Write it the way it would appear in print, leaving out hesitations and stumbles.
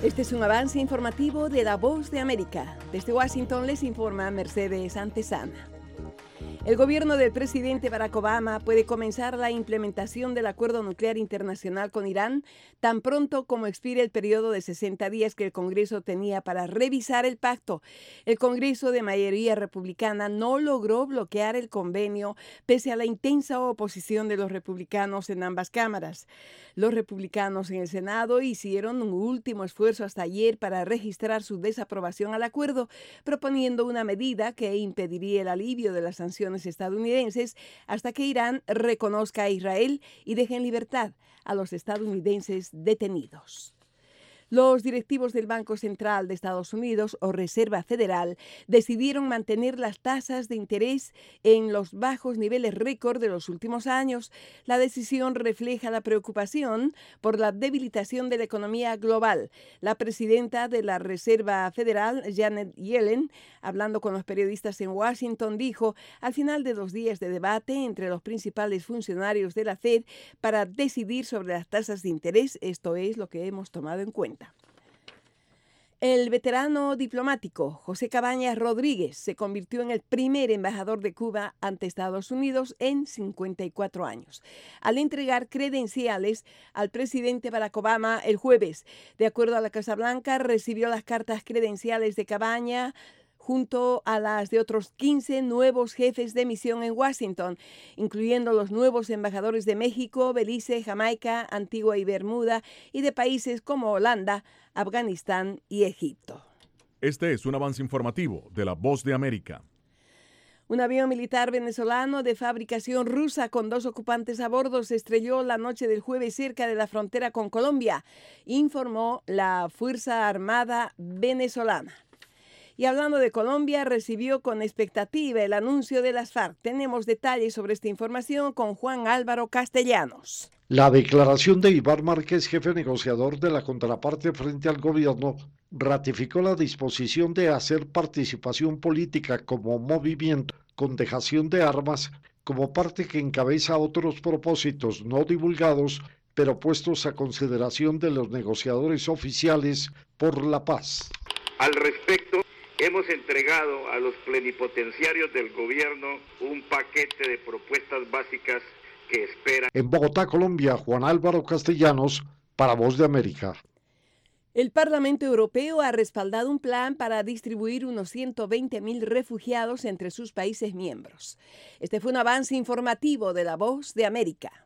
Este es un avance informativo de La Voz de América. Desde Washington les informa Mercedes Antesana. El gobierno del presidente Barack Obama puede comenzar la implementación del acuerdo nuclear internacional con Irán tan pronto como expire el periodo de 60 días que el Congreso tenía para revisar el pacto. El Congreso de mayoría republicana no logró bloquear el convenio pese a la intensa oposición de los republicanos en ambas cámaras. Los republicanos en el Senado hicieron un último esfuerzo hasta ayer para registrar su desaprobación al acuerdo, proponiendo una medida que impediría el alivio de las sanciones estadounidenses hasta que Irán reconozca a Israel y deje en libertad a los estadounidenses detenidos. Los directivos del Banco Central de Estados Unidos, o Reserva Federal, decidieron mantener las tasas de interés en los bajos niveles récord de los últimos años. La decisión refleja la preocupación por la debilitación de la economía global. La presidenta de la Reserva Federal, Janet Yellen, hablando con los periodistas en Washington, dijo al final de 2 días de debate entre los principales funcionarios de la Fed para decidir sobre las tasas de interés, esto es lo que hemos tomado en cuenta. El veterano diplomático José Cabañas Rodríguez se convirtió en el primer embajador de Cuba ante Estados Unidos en 54 años, al entregar credenciales al presidente Barack Obama el jueves. De acuerdo a la Casa Blanca, recibió las cartas credenciales de Cabañas junto a las de otros 15 nuevos jefes de misión en Washington, incluyendo los nuevos embajadores de México, Belice, Jamaica, Antigua y Bermuda, y de países como Holanda, Afganistán y Egipto. Este es un avance informativo de La Voz de América. Un avión militar venezolano de fabricación rusa con 2 ocupantes a bordo se estrelló la noche del jueves cerca de la frontera con Colombia, informó la Fuerza Armada venezolana. Y hablando de Colombia, recibió con expectativa el anuncio de las FARC. Tenemos detalles sobre esta información con Juan Álvaro Castellanos. La declaración de Iván Márquez, jefe negociador de la contraparte frente al gobierno, ratificó la disposición de hacer participación política como movimiento con dejación de armas como parte que encabeza otros propósitos no divulgados, pero puestos a consideración de los negociadores oficiales por la paz. Al respecto, hemos entregado a los plenipotenciarios del gobierno un paquete de propuestas básicas que esperan. En Bogotá, Colombia, Juan Álvaro Castellanos, para Voz de América. El Parlamento Europeo ha respaldado un plan para distribuir unos 120.000 refugiados entre sus países miembros. Este fue un avance informativo de La Voz de América.